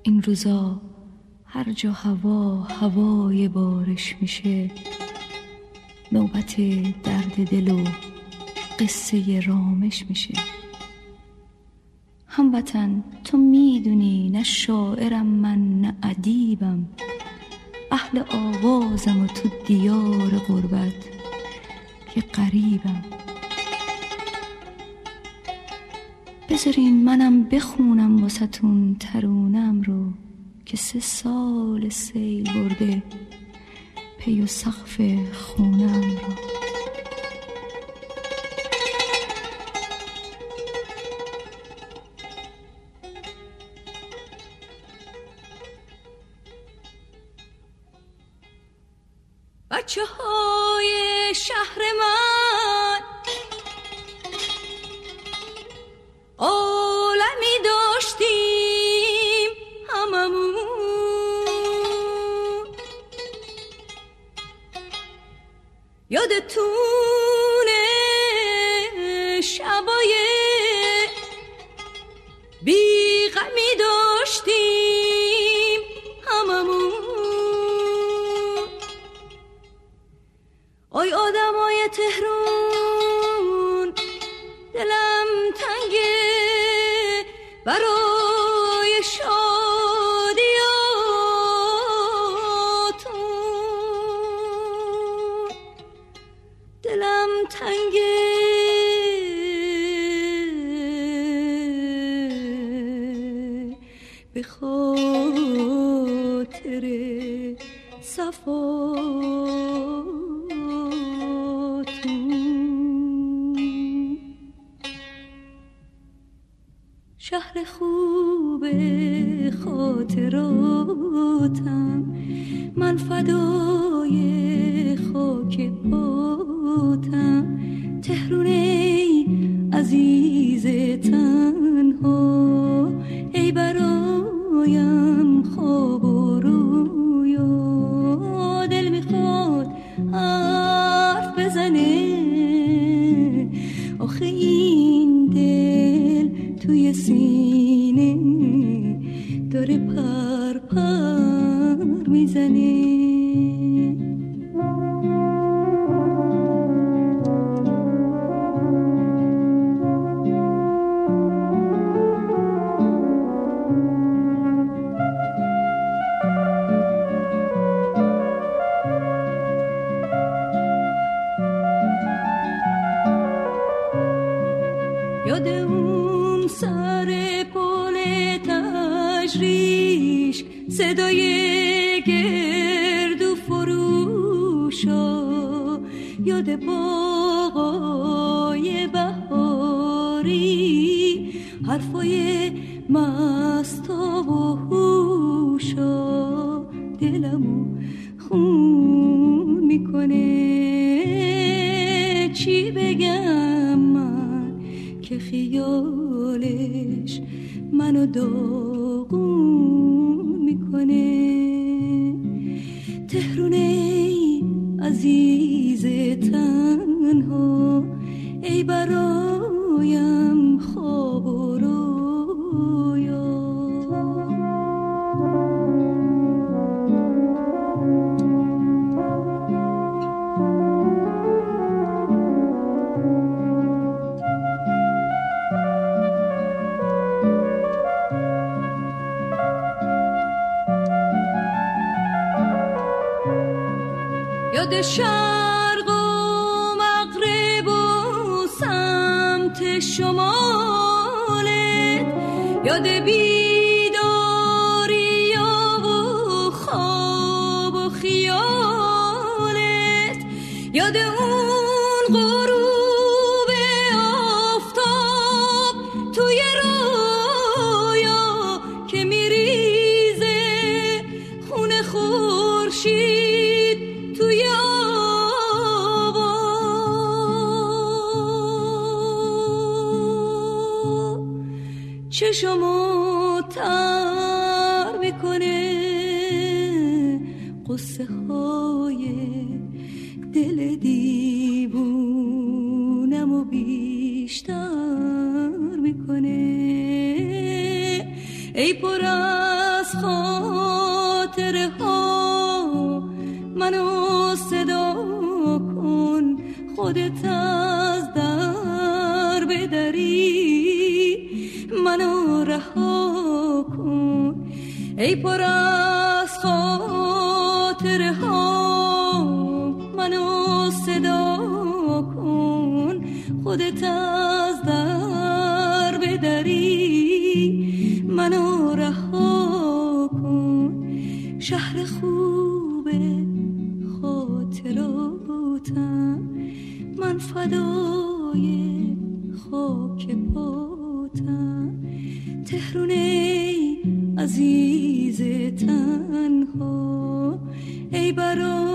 این روزا هر جا هوای بارش میشه، نوبت درد دل و قصه رامش میشه. هموطن تو میدونی نه شاعرم من نه ادیبم، اهل آوازم و تو دیار غربت یه غریبم. بذارین منم بخونم واسه‌تون ترونم رو که 3 سال سیل برده پی و سقف خونم رو. بچه های شهر من عالمی داشتیم هممون، یادتونه شبای بی غمی داشتیم هممون. آی آدمای تهرون دلم تنگه برای شادیاتون، دلم تنگه به خاطر صفاتون. شهر خوب خاطراتم، من فدای خاک پاتم. تهرون ای عزیز تنها، ای برایم خواب و رویا. دل میخواد حرف بزنه، آخه این دل توی سینه داره پر پر میزنه. یاد اون سر پل تجریش، صدای گردو فروشا، یاد باغای بهاری، حرفای مستا و هوشا. دلمو خون میکنه، چی بگم من که خیالش منو داغون میکنه. تهرون ای عزیز تنها، ای برایم خواب و رویا. یاد شرق و مغرب و سمت شمالت، یاد بیداری و خواب و خیالت، یاد اون غروب آفتاب توی رویا که میریزه خون خورشید توی آوا. چشمو تر میکنه قصه های دل دیوونمو بیشتر میکنه. ای پر از خودت از در بدری منو رها کن ای پر از خاطره ها منو صدا کن خودت از در بدری منو رها کن شهر خوب خاطراتم من فدای خاک پاتم تهران ای عزیز تنها ای برای